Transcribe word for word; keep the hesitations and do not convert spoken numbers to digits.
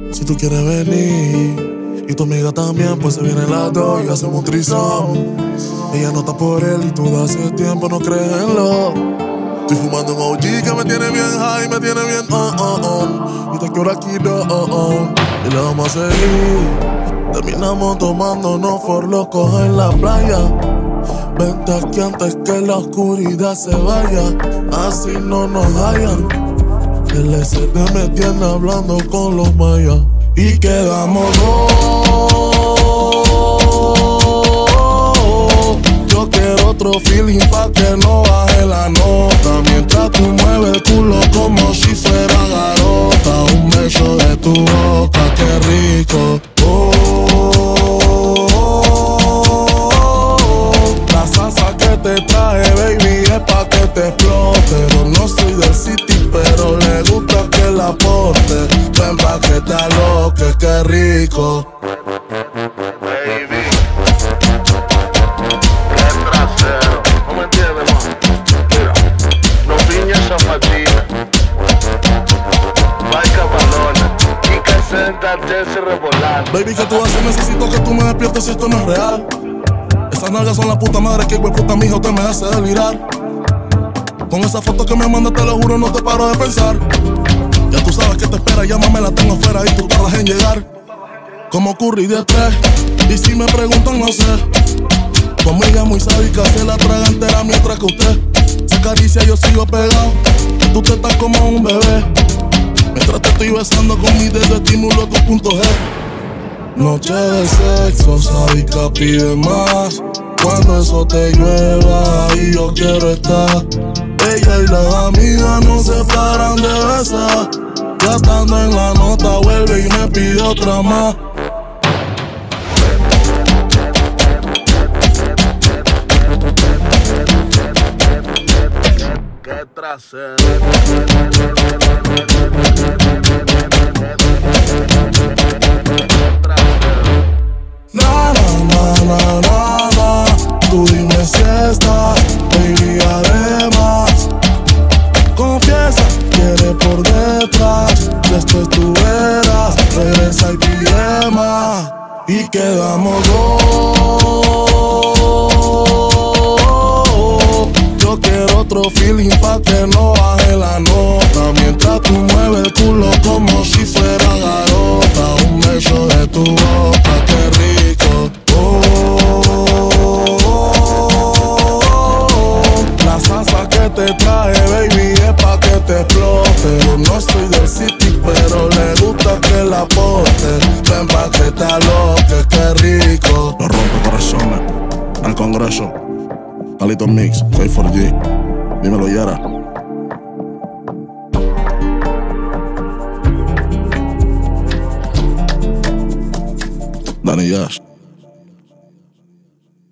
Si tú quieres venir y tu amiga también, pues se vienen las dos y hacemos un threesome. Ella no está por él y tú de hace tiempo no crees en lo. Estoy fumando un O G que me tiene bien high, me tiene bien oh oh oh. Y te quiero aquí no oh oh. Y le vamos a seguir. Terminamos tomándonos por locos en la playa. Vente aquí antes que la oscuridad se vaya. Así no nos hallan. El S D me tiene hablando con los mayas. Y quedamos dos. Yo quiero otro feeling pa' que no baje la nota. Mientras tú mueves el culo como si fuera garota. Un beso de tu boca, qué rico. Oh, oh, oh, oh. La salsa que te traje, baby, es pa' que te explote. Yo no soy del city, pero le gusta que la porte. Ven pa' que te aloques, qué rico. Baby, qué trasero. ¿No me entiendes, man? Mira, no piña zapatina, marca balones y que sentate ese revolante. Baby, ¿qué tú haces? Necesito que tú me despiertes si esto no es real. Esas nalgas son la puta madre que hueputa mijo te me hace delirar. Con esa foto que me mandas, te lo juro, no te paro de pensar. Ya tú sabes que te espera, llámame, la tengo afuera y tú tardas en llegar. Como Curry de tres, y si me preguntan no sé. Tu amiga muy sádica, se la traga entera mientras que usted se acaricia, yo sigo pegado. Tú te estás como un bebé. Mientras te estoy besando con mi dedo estimulo tu punto G. Noche de sexo, sádica pide más. Cuando eso te llueva, ahí yo quiero estar. Ella y las amigas no se paran de besar. Ya estando en la nota vuelve y me pide otra más. Qué trasero. Na, na, na, na, na, na. Tú dime si estás, baby, además. Confiesa, quiere por detrás. Después tú verás, regresa y pide más. Y quedamos dos. Yo quiero otro feeling pa' que no baje la nota. Mientras tú mueves el culo como si fuera garota. Un beso de tu boca, qué rico. Oh, oh, oh, oh. La salsa que te traje, baby, es pa' que te explote. Yo no soy del city, pero le gusta que la porte. Ven pa' que te aloques, qué rico. Lo rompe corazones, al Congreso. Alito Mix, K cuatro G. Dímelo, Yara. Danny Yash.